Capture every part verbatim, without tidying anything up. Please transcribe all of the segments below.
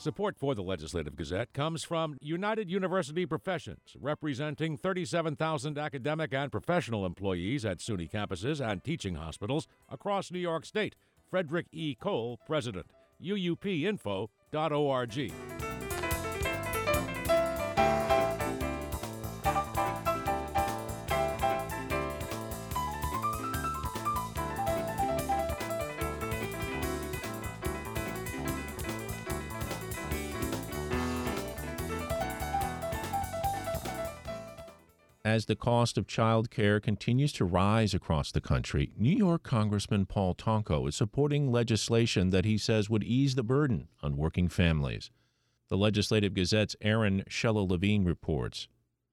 Support for the Legislative Gazette comes from United University Professions, representing thirty-seven thousand academic and professional employees at SUNY campuses and teaching hospitals across New York State. Frederick E. Cole, President. U U P info dot org. As the cost of child care continues to rise across the country, New York Congressman Paul Tonko is supporting legislation that he says would ease the burden on working families. The Legislative Gazette's Aaron Shella-Levine reports.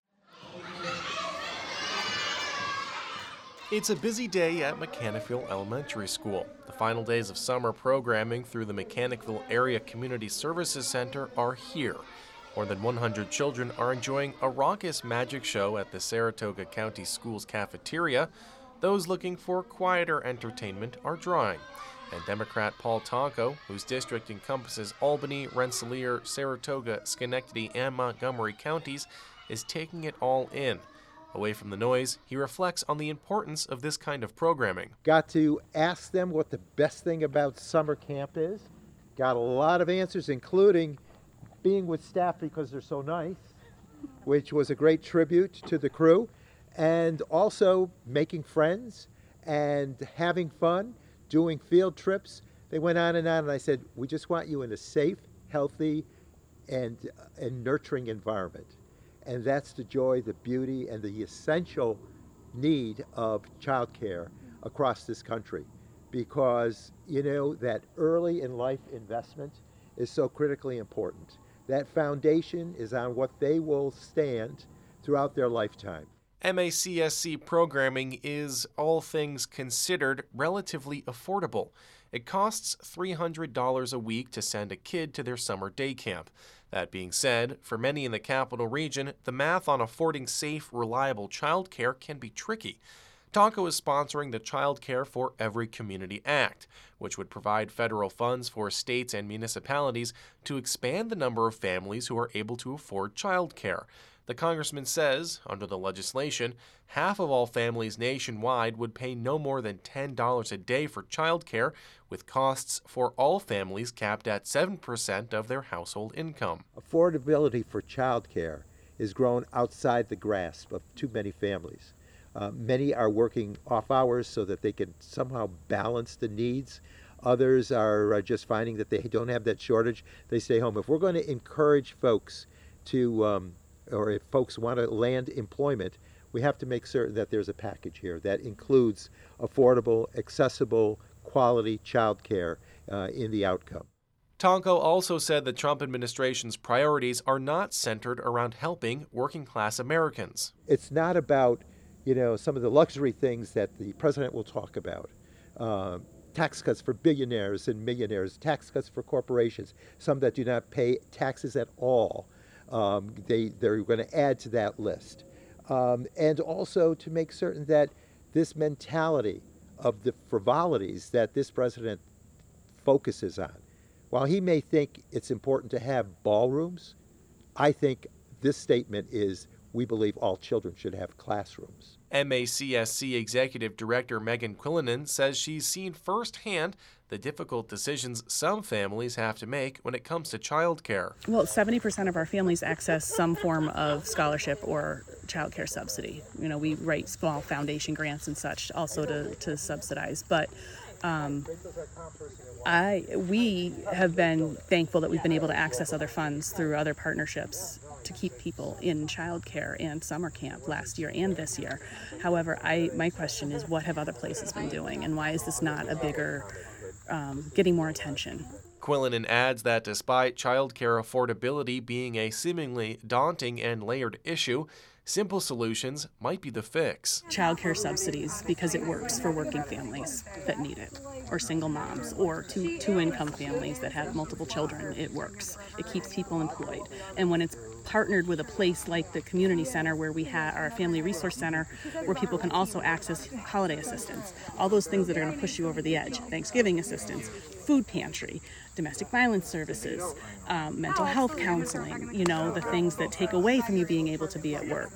It's a busy day at Mechanicsville Elementary School. The final days of summer programming through the Mechanicsville Area Community Services Center are here. More than one hundred children are enjoying a raucous magic show at the Saratoga County Schools cafeteria. Those looking for quieter entertainment are drawing. And Democrat Paul Tonko, whose district encompasses Albany, Rensselaer, Saratoga, Schenectady, and Montgomery counties, is taking it all in. Away from the noise, he reflects on the importance of this kind of programming. Got to ask them what the best thing about summer camp is. Got a lot of answers, including being with staff because they're so nice, which was a great tribute to the crew, and also making friends and having fun, doing field trips. They went on and on, and I said, we just want you in a safe, healthy, and, and nurturing environment. And that's the joy, the beauty, and the essential need of childcare across this country, because, you know, that early in life investment is so critically important. That foundation is on what they will stand throughout their lifetime. M A C S C programming is, all things considered, relatively affordable. It costs three hundred dollars a week to send a kid to their summer day camp. That being said, for many in the capital region, the math on affording safe, reliable childcare can be tricky. Tonko is sponsoring the Child Care for Every Community Act, which would provide federal funds for states and municipalities to expand the number of families who are able to afford child care. The congressman says, under the legislation, half of all families nationwide would pay no more than ten dollars a day for child care, with costs for all families capped at seven percent of their household income. Affordability for child care is grown outside the grasp of too many families. Uh, many are working off hours so that they can somehow balance the needs. Others are uh, just finding that they don't have that shortage. They stay home. If we're going to encourage folks to, um, or if folks want to land employment, we have to make certain that there's a package here that includes affordable, accessible, quality child care uh, in the outcome. Tonko also said the Trump administration's priorities are not centered around helping working-class Americans. It's not about you know, some of the luxury things that the president will talk about. Uh, tax cuts for billionaires and millionaires, tax cuts for corporations, some that do not pay taxes at all. Um, they, they're going to add to that list. Um, and also to make certain that this mentality of the frivolities that this president focuses on, while he may think it's important to have ballrooms, I think this statement is, we believe all children should have classrooms. M A C S C Executive Director Megan Quillinan says she's seen firsthand the difficult decisions some families have to make when it comes to childcare. Well, seventy percent of our families access some form of scholarship or childcare subsidy. You know, we write small foundation grants and such also to, to subsidize, but um, I we have been thankful that we've been able to access other funds through other partnerships to keep people in childcare and summer camp last year and this year. However, I my question is, what have other places been doing, and why is this not a bigger, um, getting more attention? Quillinan adds that despite childcare affordability being a seemingly daunting and layered issue, simple solutions might be the fix. Childcare subsidies, because it works for working families that need it, or single moms, or two two income families that have multiple children. It works. It keeps people employed. And when it's partnered with a place like the community center where we have our family resource center, where people can also access holiday assistance, all those things that are going to push you over the edge, Thanksgiving assistance, food pantry, domestic violence services, um, mental health counseling, you know, the things that take away from you being able to be at work.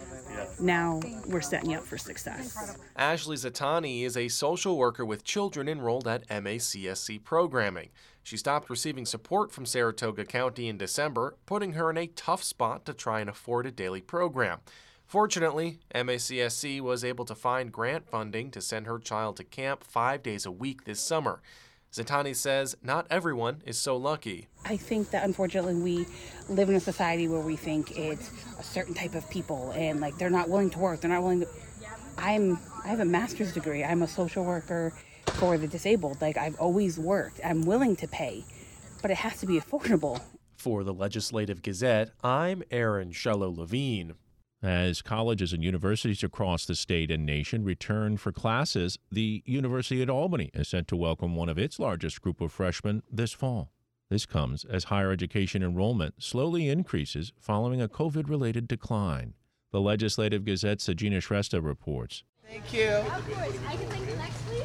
Now we're setting you up for success. Ashley Zatani is a social worker with children enrolled at M A C S C programming. She stopped receiving support from Saratoga County in December, putting her in a tough spot to try and afford a daily program. Fortunately, M A C S C was able to find grant funding to send her child to camp five days a week this summer. Zatani says not everyone is so lucky. I think that unfortunately we live in a society where we think it's a certain type of people and like they're not willing to work, they're not willing to... I'm, I have a master's degree. I'm a social worker for the disabled. Like I've always worked. I'm willing to pay, but it has to be affordable. For the Legislative Gazette, I'm Aaron Shello-Levine. As colleges and universities across the state and nation return for classes, the University at Albany is set to welcome one of its largest group of freshmen this fall. This comes as higher education enrollment slowly increases following a COVID-related decline. The Legislative Gazette's Sajina Shrestha reports. Thank you. Of course. I can take the next, please.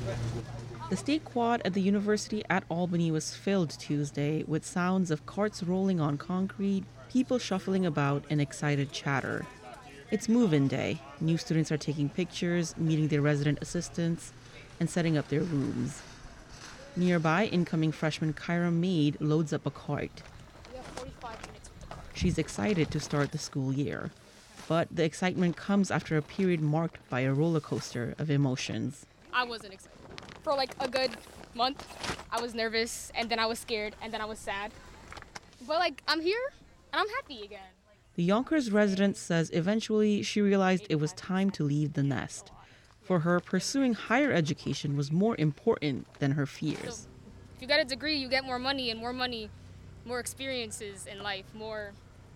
The state quad at the University at Albany was filled Tuesday with sounds of carts rolling on concrete, people shuffling about, and excited chatter. It's move-in day. New students are taking pictures, meeting their resident assistants, and setting up their rooms. Nearby, incoming freshman Kyra Maid loads up a cart. We have forty-five minutes with the cart. She's excited to start the school year. But the excitement comes after a period marked by a roller coaster of emotions. I wasn't excited. For like a good month, I was nervous, and then I was scared, and then I was sad. But like, I'm here, and I'm happy again. The Yonkers resident says eventually she realized it was time to leave the nest. For her, pursuing higher education was more important than her fears. So, if you get a degree, you get more money, and more money, more experiences in life, more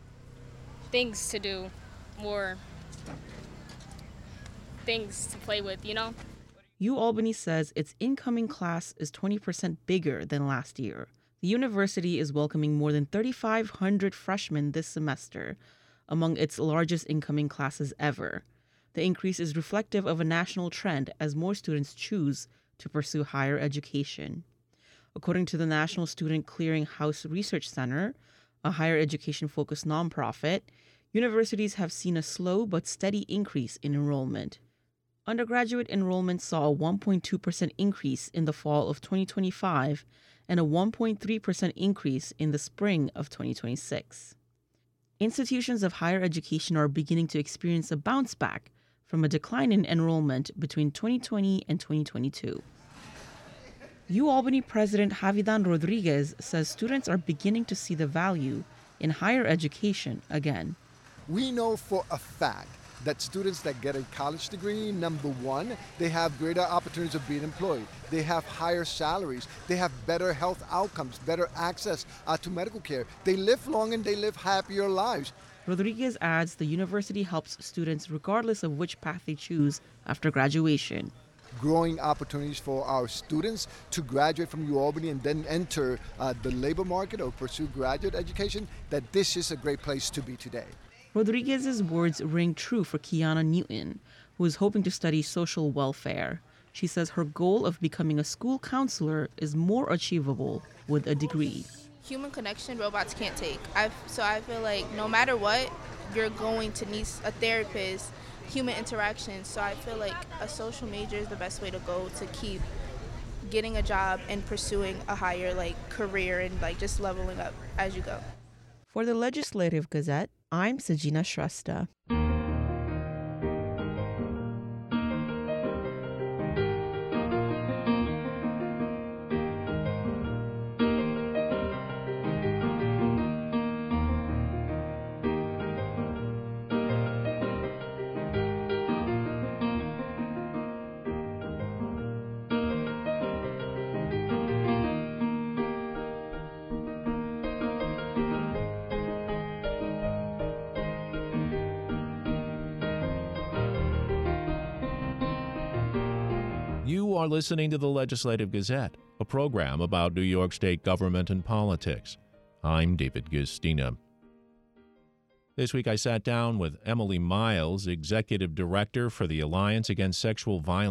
things to do, more things to play with, you know? UAlbany says its incoming class is twenty percent bigger than last year. The university is welcoming more than thirty-five hundred freshmen this semester, among its largest incoming classes ever. The increase is reflective of a national trend as more students choose to pursue higher education. According to the National Student Clearinghouse Research Center, a higher education-focused nonprofit, universities have seen a slow but steady increase in enrollment. Undergraduate enrollment saw a one point two percent increase in the fall of twenty twenty-five and a one point three percent increase in the spring of twenty twenty-six. Institutions of higher education are beginning to experience a bounce back from a decline in enrollment between twenty twenty and twenty twenty-two. UAlbany President Javidan Rodriguez says students are beginning to see the value in higher education again. We know for a fact that students that get a college degree, number one, they have greater opportunities of being employed. They have higher salaries. They have better health outcomes, better access uh, to medical care. They live long and they live happier lives. Rodriguez adds the university helps students regardless of which path they choose after graduation. Growing opportunities for our students to graduate from UAlbany and then enter uh, the labor market or pursue graduate education, that this is a great place to be today. Rodriguez's words ring true for Kiana Newton, who is hoping to study social welfare. She says her goal of becoming a school counselor is more achievable with a degree. Human connection robots can't take. I've, so I feel like no matter what, you're going to need a therapist, human interaction. So I feel like a social major is the best way to go to keep getting a job and pursuing a higher like career and like just leveling up as you go. For the Legislative Gazette, I'm Sajina Shrestha. You are listening to the Legislative Gazette, a program about New York State government and politics. I'm David Gustina. This week I sat down with Emily Miles, Executive Director for the Alliance Against Sexual Violence.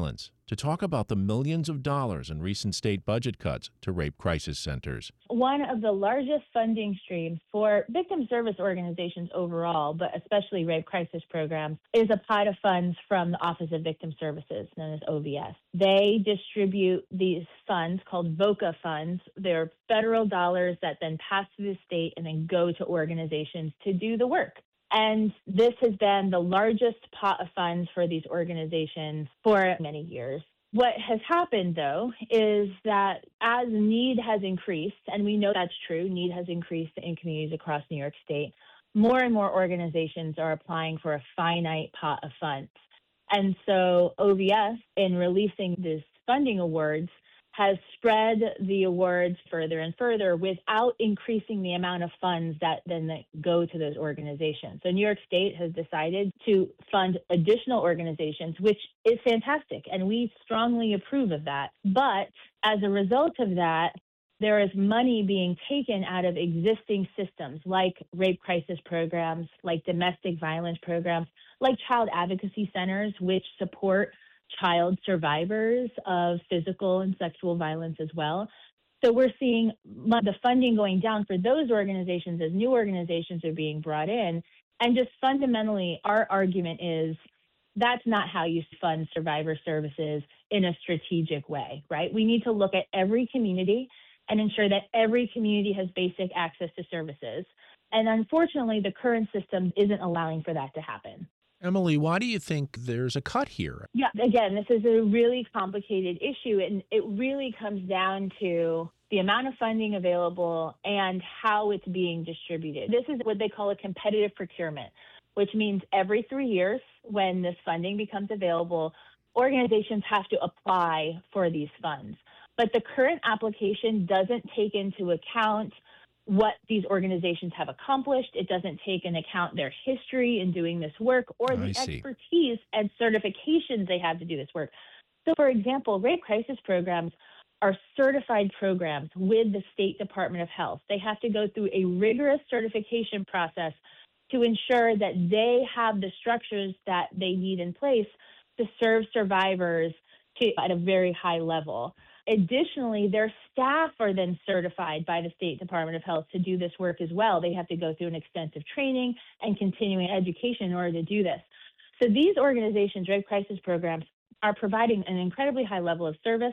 to talk about the millions of dollars in recent state budget cuts to rape crisis centers. One of the largest funding streams for victim service organizations overall, but especially rape crisis programs, is a pot of funds from the Office of Victim Services, known as O V S. They distribute these funds called VOCA funds. They're federal dollars that then pass through the state and then go to organizations to do the work. And this has been the largest pot of funds for these organizations for many years. What has happened, though, is that as need has increased, and we know that's true, need has increased in communities across New York State, more and more organizations are applying for a finite pot of funds. And so O V S, in releasing these funding awards, has spread the awards further and further without increasing the amount of funds that then go to those organizations. So New York State has decided to fund additional organizations, which is fantastic, and we strongly approve of that. But as a result of that, there is money being taken out of existing systems like rape crisis programs, like domestic violence programs, like child advocacy centers, which support child survivors of physical and sexual violence as well. So we're seeing the funding going down for those organizations as new organizations are being brought in. And just fundamentally, our argument is that's not how you fund survivor services in a strategic way, right? We need to look at every community and ensure that every community has basic access to services. And unfortunately, the current system isn't allowing for that to happen. Emily, why do you think there's a cut here? Yeah, again, this is a really complicated issue, and it really comes down to the amount of funding available and how it's being distributed. This is what they call a competitive procurement, which means every three years when this funding becomes available, organizations have to apply for these funds. But the current application doesn't take into account what these organizations have accomplished. It doesn't take into account their history in doing this work or the expertise and certifications they have to do this work. So, for example, rape crisis programs are certified programs with the State Department of Health. They have to go through a rigorous certification process to ensure that they have the structures that they need in place to serve survivors to, at a very high level. Additionally, their staff are then certified by the State Department of Health to do this work as well. They have to go through an extensive training and continuing education in order to do this. So these organizations, rape crisis programs, are providing an incredibly high level of service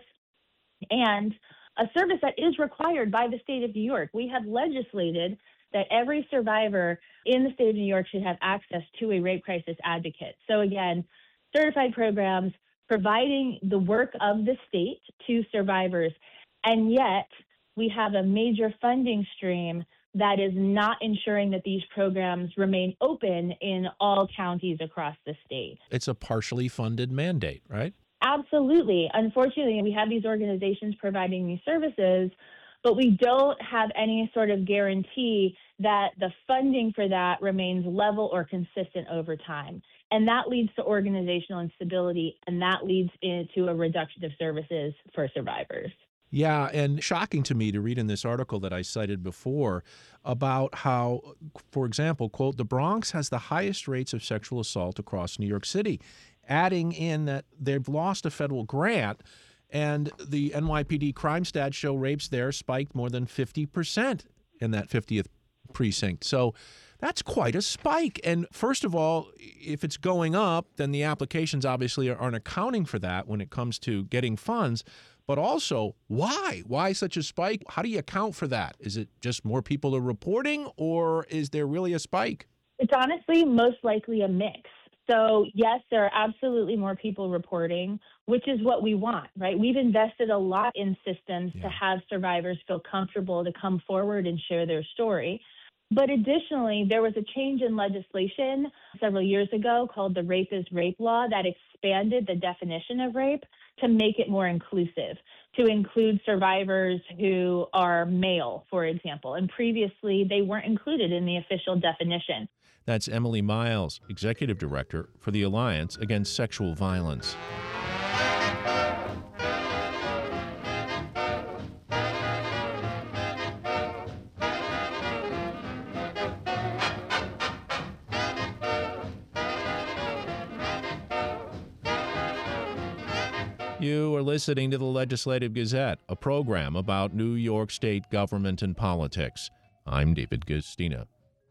and a service that is required by the state of New York. We have legislated that every survivor in the state of New York should have access to a rape crisis advocate. So again, certified programs, providing the work of the state to survivors, and yet we have a major funding stream that is not ensuring that these programs remain open in all counties across the state. It's a partially funded mandate, right? Absolutely. Unfortunately, we have these organizations providing these services, but we don't have any sort of guarantee that the funding for that remains level or consistent over time. And that leads to organizational instability, and that leads into a reduction of services for survivors. Yeah, and shocking to me to read in this article that I cited before about how, for example, quote, the Bronx has the highest rates of sexual assault across New York City, adding in that they've lost a federal grant, and the N Y P D crime stats show rapes there spiked more than fifty percent in that fiftieth precinct. So that's quite a spike. And first of all, if it's going up, then the applications obviously aren't accounting for that when it comes to getting funds. But also, why? Why such a spike? How do you account for that? Is it just more people are reporting, or is there really a spike? It's honestly most likely a mix. So yes, there are absolutely more people reporting, which is what we want, right? We've invested a lot in systems yeah. to have survivors feel comfortable to come forward and share their story. But additionally, there was a change in legislation several years ago called the Rape is Rape Law that expanded the definition of rape to make it more inclusive, to include survivors who are male, for example. And previously, they weren't included in the official definition. That's Emily Miles, Executive Director for the Alliance Against Sexual Violence. You are listening to the Legislative Gazette, a program about New York State government and politics. I'm David Gustina.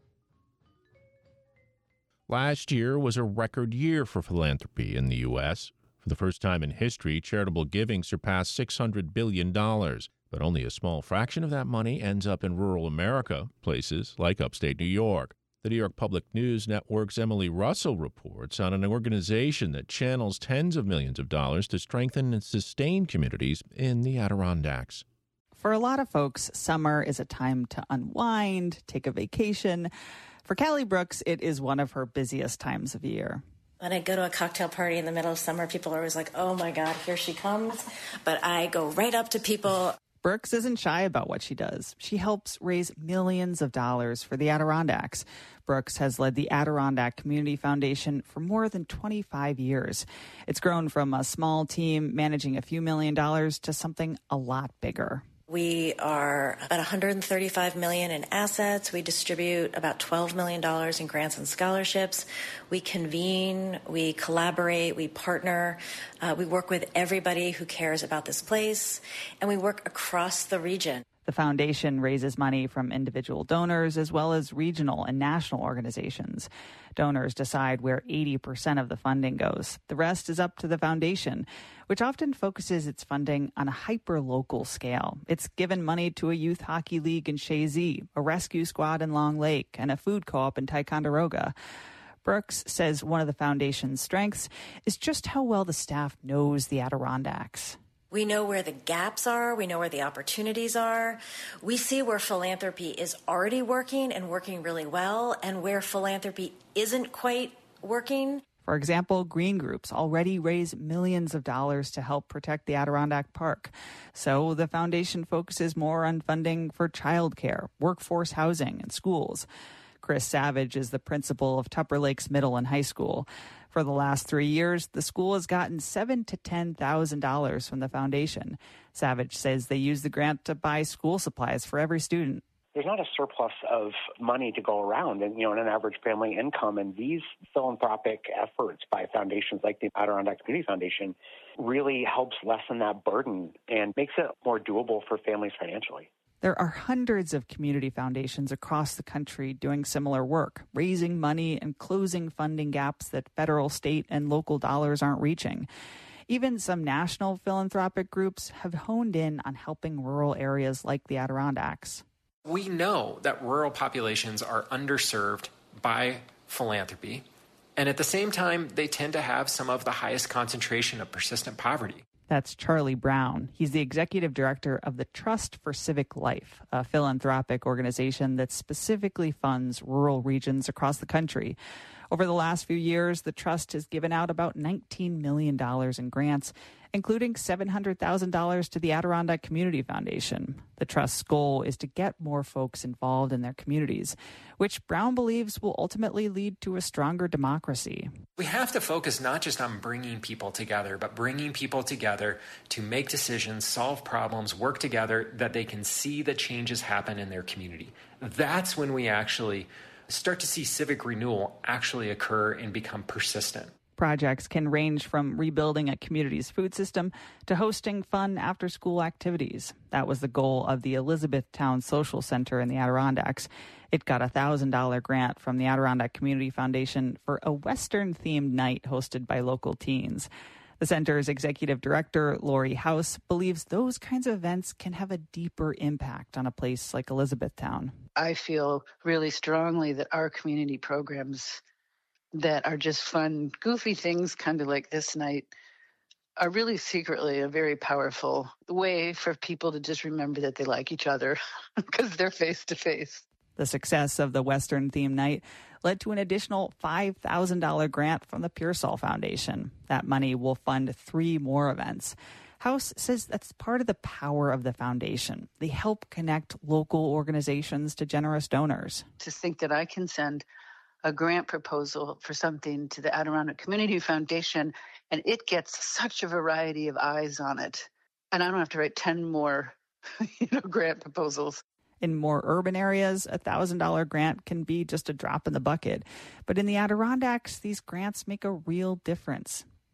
Last year was a record year for philanthropy in the U S For the first time in history, charitable giving surpassed six hundred billion dollars. But only a small fraction of that money ends up in rural America, places like upstate New York. The New York Public News Network's Emily Russell reports on an organization that channels tens of millions of dollars to strengthen and sustain communities in the Adirondacks. For a lot of folks, summer is a time to unwind, take a vacation. For Callie Brooks, it is one of her busiest times of year. When I go to a cocktail party in the middle of summer, people are always like, oh my God, here she comes. But I go right up to people. Brooks isn't shy about what she does. She helps raise millions of dollars for the Adirondacks. Brooks has led the Adirondack Community Foundation for more than twenty-five years. It's grown from a small team managing a few million dollars to something a lot bigger. We are about one hundred thirty-five million dollars in assets. We distribute about twelve million dollars in grants and scholarships. We convene, we collaborate, we partner. Uh, we work with everybody who cares about this place, and we work across the region. The foundation raises money from individual donors as well as regional and national organizations. Donors decide where eighty percent of the funding goes. The rest is up to the foundation, which often focuses its funding on a hyper-local scale. It's given money to a youth hockey league in Shazy, a rescue squad in Long Lake, and a food co-op in Ticonderoga. Brooks says one of the foundation's strengths is just how well the staff knows the Adirondacks. We know where the gaps are. We know where the opportunities are. We see where philanthropy is already working and working really well, and where philanthropy isn't quite working. For example, green groups already raise millions of dollars to help protect the Adirondack Park. So the foundation focuses more on funding for childcare, workforce housing, and schools. Chris Savage is the principal of Tupper Lakes Middle and High School. For the last three years, the school has gotten seven to ten thousand dollars from the foundation. Savage says they use the grant to buy school supplies for every student. There's not a surplus of money to go around, and you know, in an average family income. And these philanthropic efforts by foundations like the Adirondack Community Foundation really helps lessen that burden and makes it more doable for families financially. There are hundreds of community foundations across the country doing similar work, raising money and closing funding gaps that federal, state, and local dollars aren't reaching. Even some national philanthropic groups have honed in on helping rural areas like the Adirondacks. We know that rural populations are underserved by philanthropy, and at the same time, they tend to have some of the highest concentration of persistent poverty. That's Charlie Brown. He's the executive director of the Trust for Civic Life, a philanthropic organization that specifically funds rural regions across the country. Over the last few years, the Trust has given out about nineteen million dollars in grants, including seven hundred thousand dollars to the Adirondack Community Foundation. The Trust's goal is to get more folks involved in their communities, which Brown believes will ultimately lead to a stronger democracy. We have to focus not just on bringing people together, but bringing people together to make decisions, solve problems, work together, that they can see the changes happen in their community. That's when we actually start to see civic renewal actually occur and become persistent. Projects can range from rebuilding a community's food system to hosting fun after-school activities. That was the goal of the Elizabethtown Social Center in the Adirondacks. It got a one thousand dollars grant from the Adirondack Community Foundation for a Western-themed night hosted by local teens. The center's executive director, Lori House, believes those kinds of events can have a deeper impact on a place like Elizabethtown. I feel really strongly that our community programs that are just fun, goofy things, kind of like this night, are really secretly a very powerful way for people to just remember that they like each other because they're face to face. The success of the Western theme night led to an additional five thousand dollars grant from the Pearsall Foundation. That money will fund three more events. House says that's part of the power of the foundation. They help connect local organizations to generous donors. To think that I can send a grant proposal for something to the Adirondack Community Foundation, and it gets such a variety of eyes on it. And I don't have to write ten more you know, grant proposals. In more urban areas, a one thousand dollars grant can be just a drop in the bucket. But in the Adirondacks, these grants make a real difference.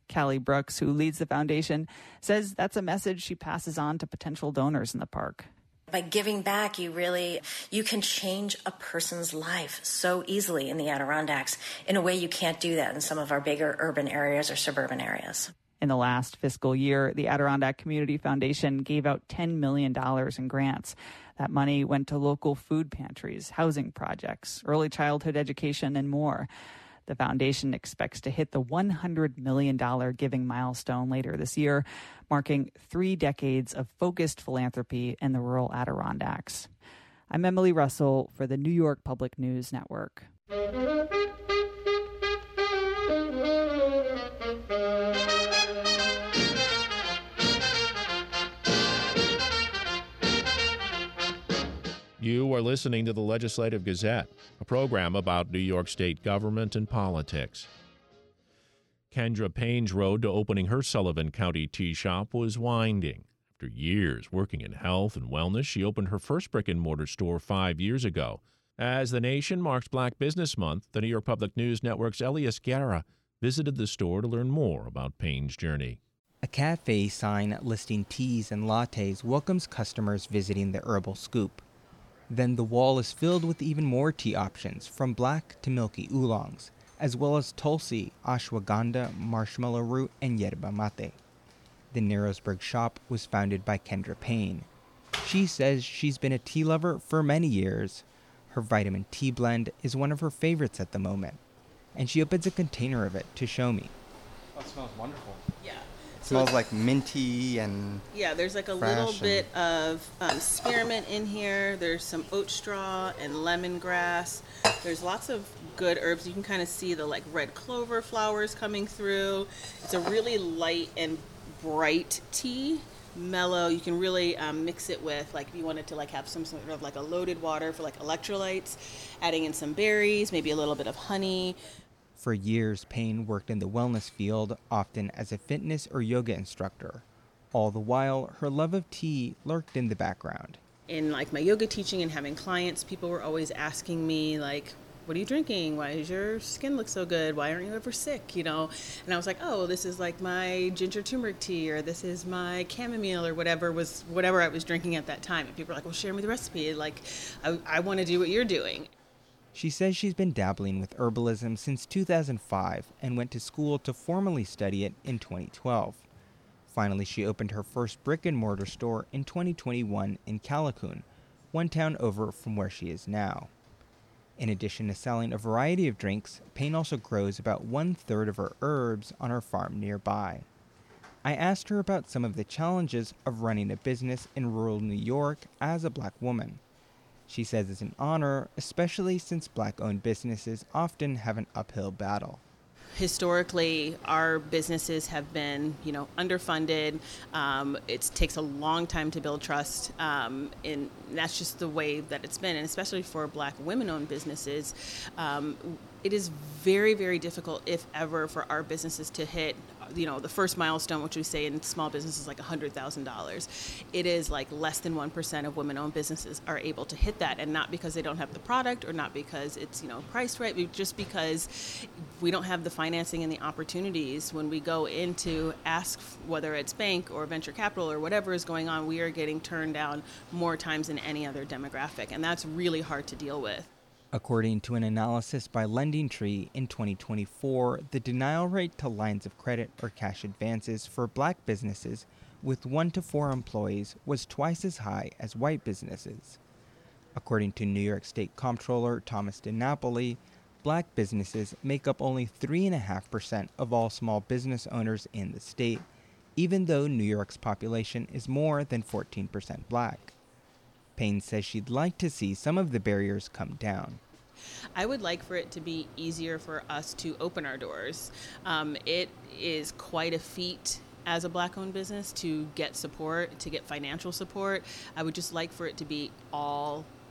Callie Brooks, who leads the foundation, says that's a message she passes on to potential donors in the park. By giving back, you really, you can change a person's life so easily in the Adirondacks in a way you can't do that in some of our bigger urban areas or suburban areas. In the last fiscal year, the Adirondack Community Foundation gave out ten million dollars in grants. That money went to local food pantries, housing projects, early childhood education, and more. The foundation expects to hit the one hundred million dollars giving milestone later this year, marking three decades of focused philanthropy in the rural Adirondacks. I'm Emily Russell for the New York Public News Network. You are listening to the Legislative Gazette, a program about New York State government and politics. Kendra Payne's road to opening her Sullivan County tea shop was winding. After years working in health and wellness, she opened her first brick-and-mortar store five years ago. As the nation marks Black Business Month, the New York Public News Network's Elias Guerra visited the store to learn more about Payne's journey. A cafe sign listing teas and lattes welcomes customers visiting the Herbal Scoop. Then the wall is filled with even more tea options, from black to milky oolongs, as well as tulsi, ashwagandha, marshmallow root, and yerba mate. The Narrowsburg shop was founded by Kendra Payne. She says she's been a tea lover for many years. Her vitamin tea blend is one of her favorites at the moment, and she opens a container of it to show me. Oh, it smells wonderful. Yeah. It smells like minty and Yeah, there's like a little bit of um, spearmint in here. There's some oat straw and lemongrass. There's lots of good herbs. You can kind of see the like red clover flowers coming through. It's a really light and bright tea, mellow. You can really um, mix it with, like if you wanted to like have some sort of like a loaded water for like electrolytes, adding in some berries, maybe a little bit of honey. For years, Payne worked in the wellness field, often as a fitness or yoga instructor. All the while, her love of tea lurked in the background. In like my yoga teaching and having clients, people were always asking me like, what are you drinking? Why does your skin look so good? Why aren't you ever sick? You know? And I was like, oh, this is like my ginger turmeric tea, or this is my chamomile, or whatever was whatever I was drinking at that time. And people were like, well, share me the recipe. Like, I, I want to do what you're doing. She says she's been dabbling with herbalism since two thousand five and went to school to formally study it in twenty twelve. Finally, she opened her first brick-and-mortar store in twenty twenty-one in Callicoon, one town over from where she is now. In addition to selling a variety of drinks, Payne also grows about one-third of her herbs on her farm nearby. I asked her about some of the challenges of running a business in rural New York as a Black woman. She says it's an honor, especially since Black-owned businesses often have an uphill battle. Historically, our businesses have been, you know, underfunded. Um, it takes a long time to build trust, um, and that's just the way that it's been. And especially for Black women-owned businesses, um, it is very, very difficult, if ever, for our businesses to hit, you know, the first milestone, which we say in small businesses like one hundred thousand dollars. It is like less than one percent of women-owned businesses are able to hit that, and not because they don't have the product or not because it's, you know, priced right, but just because we don't have the financing and the opportunities. When we go in to ask, whether it's bank or venture capital or whatever is going on, we are getting turned down more times than any other demographic, and that's really hard to deal with. According to an analysis by LendingTree in twenty twenty-four, the denial rate to lines of credit or cash advances for Black businesses with one to four employees was twice as high as white businesses. According to New York State Comptroller Thomas DiNapoli, Black businesses make up only three point five percent of all small business owners in the state, even though New York's population is more than fourteen percent Black. Payne says she'd like to see some of the barriers come down. I would like for it to be easier for us to open our doors. Um, it is quite a feat as a Black-owned business to get support, to get financial support. I would just like for it to be all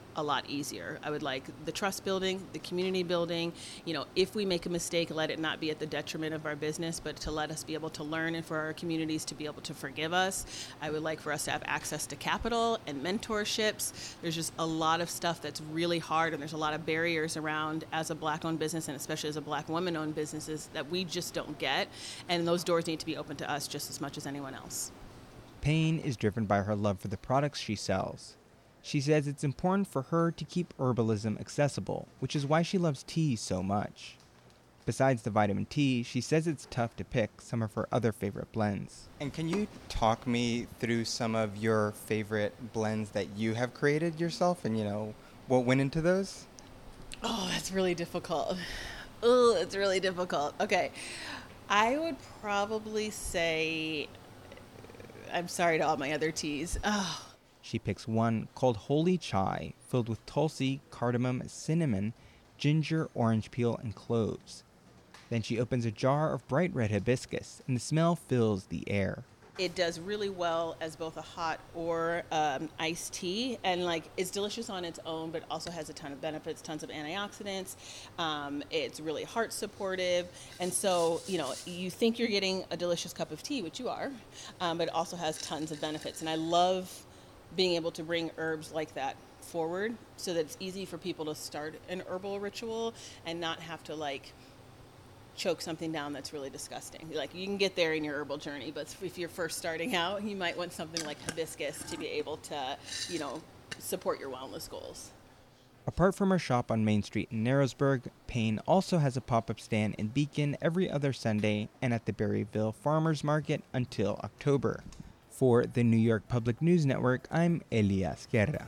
a lot easier. I would like the trust building, the community building. You know, if we make a mistake, let it not be at the detriment of our business, but to let us be able to learn and for our communities to be able to forgive us. I would like for us to have access to capital and mentorships. There's just a lot of stuff that's really hard, and there's a lot of barriers around as a Black-owned business, and especially as a Black woman-owned businesses, that we just don't get. And those doors need to be open to us just as much as anyone else. Payne is driven by her love for the products she sells. She says it's important for her to keep herbalism accessible, which is why she loves tea so much. Besides the vitamin T, she says it's tough to pick some of her other favorite blends. And can you talk me through some of your favorite blends that you have created yourself and, you know, what went into those? Oh, that's really difficult. Oh, it's really difficult. Okay. I would probably say, I'm sorry to all my other teas. Oh. She picks one called Holy Chai, filled with tulsi, cardamom, cinnamon, ginger, orange peel, and cloves. Then she opens a jar of bright red hibiscus, and the smell fills the air. It does really well as both a hot or um, iced tea, and like it's delicious on its own, but also has a ton of benefits, tons of antioxidants. Um, it's really heart supportive, and so you know you think you're getting a delicious cup of tea, which you are, um, but it also has tons of benefits. And I love being able to bring herbs like that forward so that it's easy for people to start an herbal ritual and not have to like choke something down that's really disgusting. Like you can get there in your herbal journey, but if you're first starting out, you might want something like hibiscus to be able to, you know, support your wellness goals. Apart from her shop on Main Street in Narrowsburg, Payne also has a pop-up stand in Beacon every other Sunday and at the Berryville Farmers Market until October. For the New York Public News Network, I'm Elias Guerra.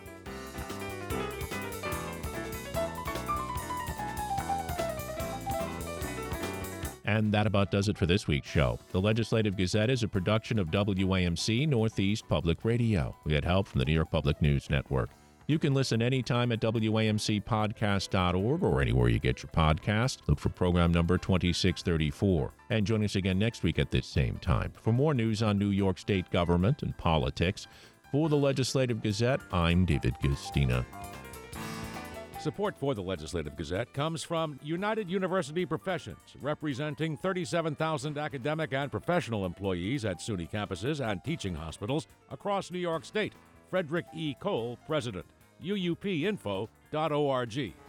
And that about does it for this week's show. The Legislative Gazette is a production of W A M C Northeast Public Radio. We had help from the New York Public News Network. You can listen anytime at W A M C podcast dot org or anywhere you get your podcast. Look for program number twenty-six thirty-four. And join us again next week at this same time. For more news on New York State government and politics, for the Legislative Gazette, I'm David Gustina. Support for the Legislative Gazette comes from United University Professions, representing thirty-seven thousand academic and professional employees at SUNY campuses and teaching hospitals across New York State. Frederick E. Cole, President. U U P info dot org.